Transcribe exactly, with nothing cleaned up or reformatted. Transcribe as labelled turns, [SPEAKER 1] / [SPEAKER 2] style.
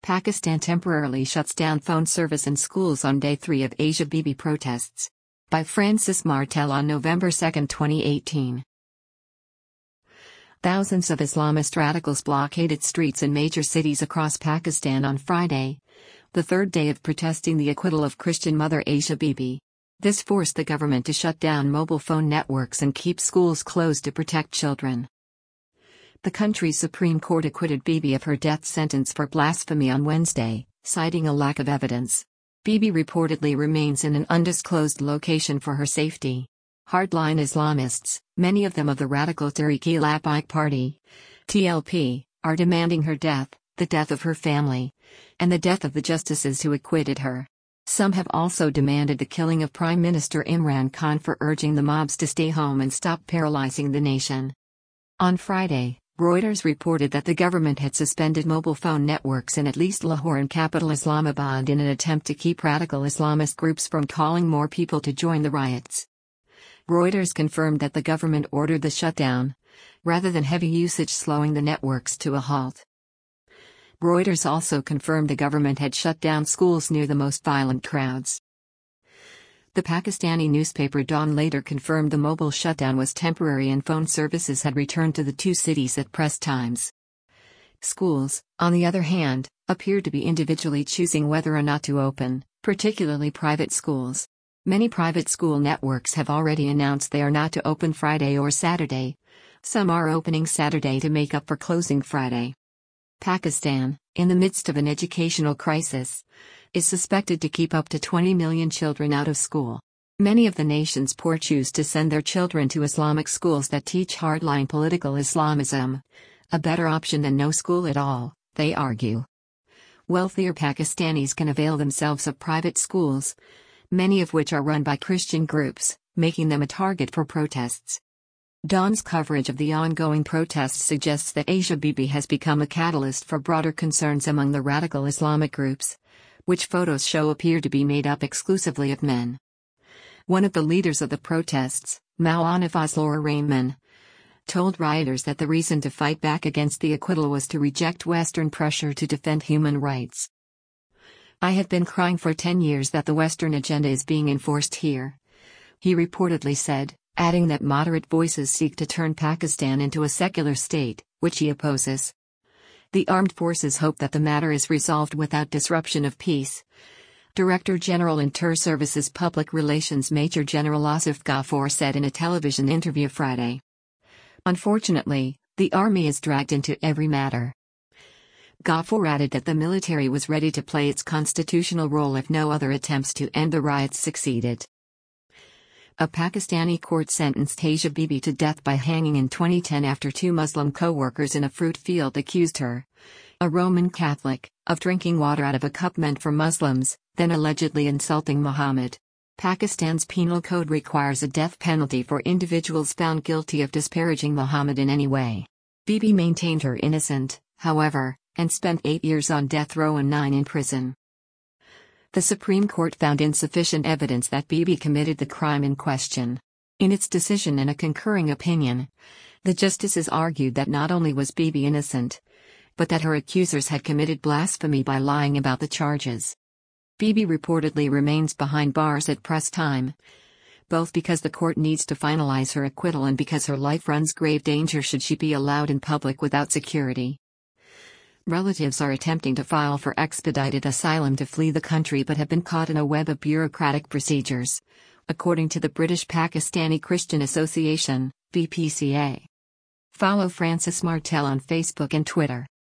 [SPEAKER 1] Pakistan temporarily shuts down phone service in schools on day three of Asia Bibi protests. By Francis Martel on November second, twenty eighteen. Thousands of Islamist radicals blockaded streets in major cities across Pakistan on Friday, the third day of protesting the acquittal of Christian mother Asia Bibi. This forced the government to shut down mobile phone networks and keep schools closed to protect children. The country's Supreme Court acquitted Bibi of her death sentence for blasphemy on Wednesday, citing a lack of evidence. Bibi reportedly remains in an undisclosed location for her safety. Hardline Islamists, many of them of the radical Tehreek-e-Labbaik Party, T L P, are demanding her death, the death of her family, and the death of the justices who acquitted her. Some have also demanded the killing of Prime Minister Imran Khan for urging the mobs to stay home and stop paralyzing the nation. On Friday, Reuters reported that the government had suspended mobile phone networks in at least Lahore and capital Islamabad in an attempt to keep radical Islamist groups from calling more people to join the riots. Reuters confirmed that the government ordered the shutdown, rather than heavy usage slowing the networks to a halt. Reuters also confirmed the government had shut down schools near the most violent crowds. The Pakistani newspaper Dawn later confirmed the mobile shutdown was temporary and phone services had returned to the two cities at press times. Schools, on the other hand, appeared to be individually choosing whether or not to open, particularly private schools. Many private school networks have already announced they are not to open Friday or Saturday. Some are opening Saturday to make up for closing Friday. Pakistan, in the midst of an educational crisis, is suspected to keep up to twenty million children out of school. Many of the nation's poor choose to send their children to Islamic schools that teach hardline political Islamism, a better option than no school at all, they argue. Wealthier Pakistanis can avail themselves of private schools, many of which are run by Christian groups, making them a target for protests. Dawn's coverage of the ongoing protests suggests that Asia Bibi has become a catalyst for broader concerns among the radical Islamic groups, which photos show appear to be made up exclusively of men. One of the leaders of the protests, Maulana Fazlur Rahman, told rioters that the reason to fight back against the acquittal was to reject Western pressure to defend human rights. "I have been crying for ten years that the Western agenda is being enforced here," he reportedly said, adding that moderate voices seek to turn Pakistan into a secular state, which he opposes. The armed forces hope that the matter is resolved without disruption of peace. Director General Inter Services Public Relations Major General Asif Ghafoor said in a television interview Friday. "Unfortunately, the army is dragged into every matter." Ghafoor added that the military was ready to play its constitutional role if no other attempts to end the riots succeeded. A Pakistani court sentenced Asia Bibi to death by hanging in twenty ten after two Muslim co-workers in a fruit field accused her, a Roman Catholic, of drinking water out of a cup meant for Muslims, then allegedly insulting Muhammad. Pakistan's penal code requires a death penalty for individuals found guilty of disparaging Muhammad in any way. Bibi maintained her innocent, however, and spent eight years on death row and nine in prison. The Supreme Court found insufficient evidence that Bibi committed the crime in question. In its decision and a concurring opinion, the justices argued that not only was Bibi innocent, but that her accusers had committed blasphemy by lying about the charges. Bibi reportedly remains behind bars at press time, both because the court needs to finalize her acquittal and because her life runs grave danger should she be allowed in public without security. Relatives are attempting to file for expedited asylum to flee the country but have been caught in a web of bureaucratic procedures, according to the British Pakistani Christian Association, B P C A. Follow Francis Martel on Facebook and Twitter.